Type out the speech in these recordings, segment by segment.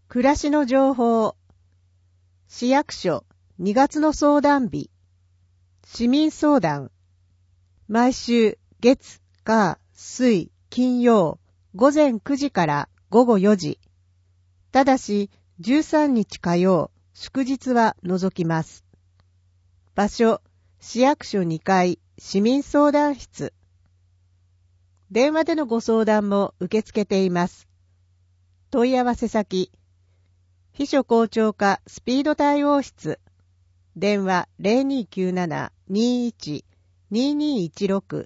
暮らしの情報。市役所2月の相談日。市民相談。毎週月、火、水、金曜午前9時から午後4時。ただし13日火曜、祝日は除きます。場所、市役所2階市民相談室。電話でのご相談も受け付けています。問い合わせ先、秘書校長課スピード対応室。電話 0297-21-2216。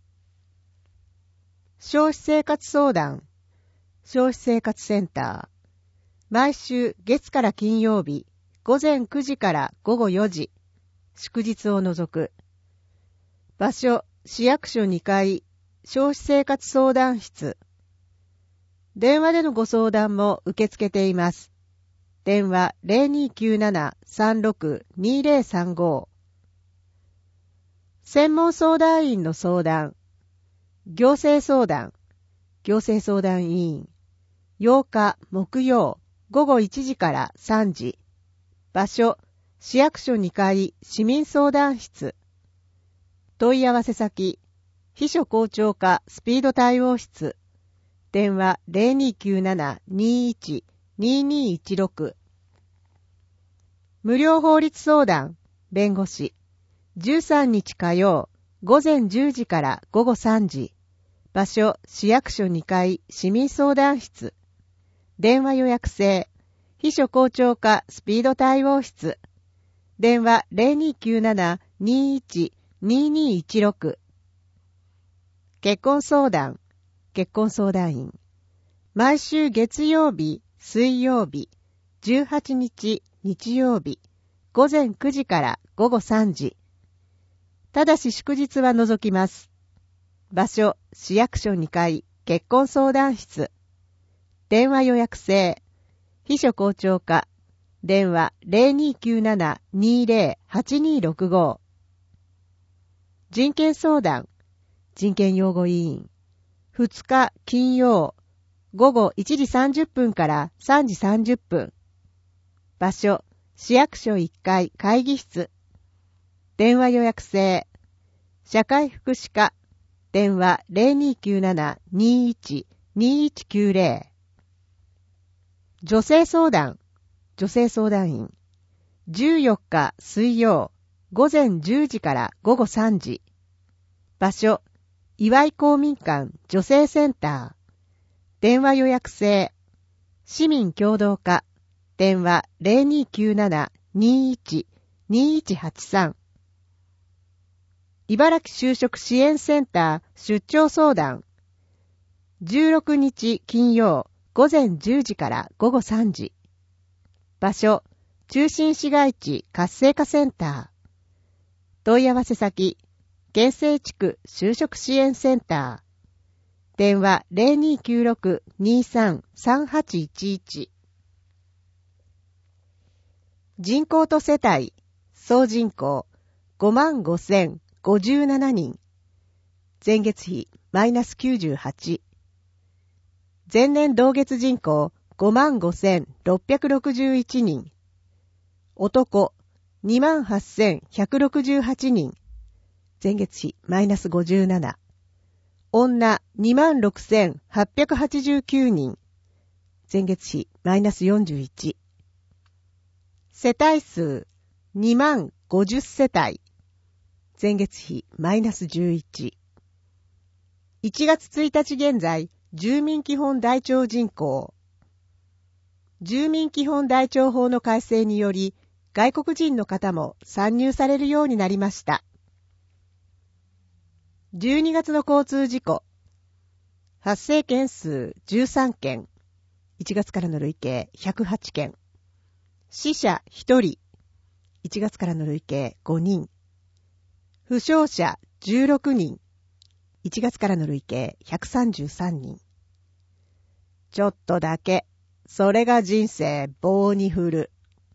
消費生活相談。消費生活センター。毎週月から金曜日、午前9時から午後4時。祝日を除く。場所、市役所2階、消費生活相談室。電話でのご相談も受け付けています。電話 0297-36-2035。専門相談員の相談。行政相談。行政相談委員。8日木曜午後1時から3時。場所、市役所2階市民相談室。問い合わせ先、秘書校長課スピード対応室。電話 0297-21-2216。無料法律相談、弁護士。13日火曜、午前10時から午後3時。場所、市役所2階市民相談室。電話予約制。秘書校長課スピード対応室。電話 0297-21-2216。結婚相談。結婚相談員。毎週月曜日、水曜日、18日、日曜日、午前9時から午後3時。ただし祝日は除きます。場所、市役所2階、結婚相談室。電話予約制。秘書校長課。電話 0297-20-8265。人権相談。人権擁護委員。2日金曜午後1時30分から3時30分。場所、市役所1階会議室。電話予約制。社会福祉課。電話 0297-21-2190。女性相談。女性相談員。14日水曜午前10時から午後3時。場所、岩井公民館女性センター。電話予約制。市民協同課。電話 0297-21-2183。茨城就職支援センター出張相談。16日金曜午前10時から午後3時。場所、中心市街地活性化センター。問い合わせ先、県西地区就職支援センター。電話 0296-23-3811。人口と世帯、総人口 55,057 人。前月比マイナス98。前年同月人口 55,661 人。男 28,168 人。前月比マイナス57。女 26,889 人。前月比マイナス41。世帯数20,050世帯。前月比マイナス11。1月1日現在、住民基本台帳人口。住民基本台帳法の改正により、外国人の方も参入されるようになりました。12月の交通事故。発生件数13件。1月からの累計108件。死者1人。1月からの累計5人。負傷者16人。1月からの累計133人。ちょっとだけ、それが人生棒に振る。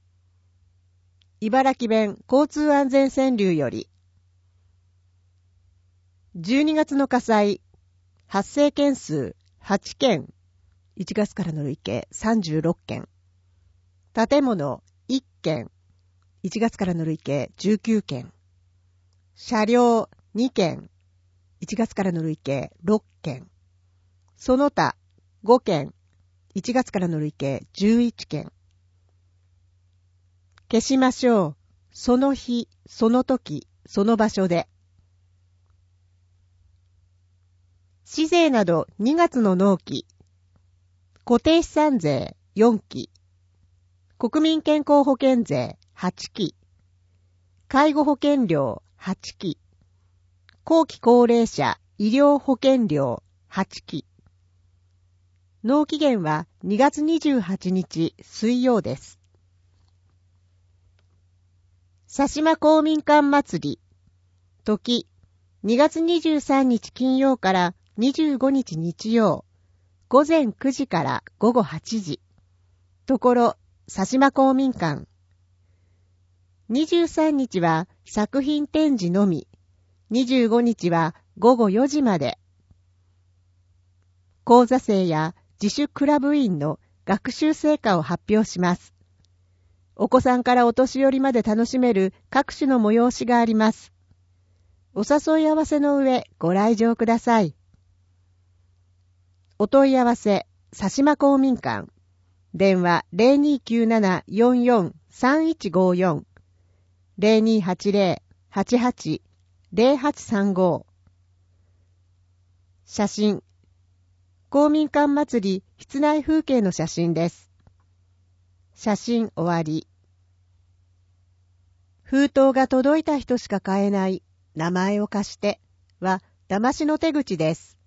茨城弁交通安全川柳より。12月の火災、発生件数8件。1月からの累計36件。 建物1件、1月からの累計19件。車両2件、1月からの累計6件。その他5件、1月からの累計11件。消しましょう。その日、その時、その場所で。市税など2月の納期。固定資産税4期。国民健康保険税8期。介護保険料8期。後期高齢者医療保険料8期。納期限は2月28日水曜です。佐島公民館祭り。時、2月23日金曜から25日日曜。午前9時から午後8時。ところ、佐島公民館。23日は作品展示のみ。25日は午後4時まで。講座生や自主クラブ員の学習成果を発表します。お子さんからお年寄りまで楽しめる各種の催しがあります。お誘い合わせの上ご来場ください。お問い合わせ、佐島公民館。電話 0297-44-3154 0280-88-0835 写真。公民館祭り室内風景の写真です。写真終わり。封筒が届いた人しか買えない名前を貸しては騙しの手口です。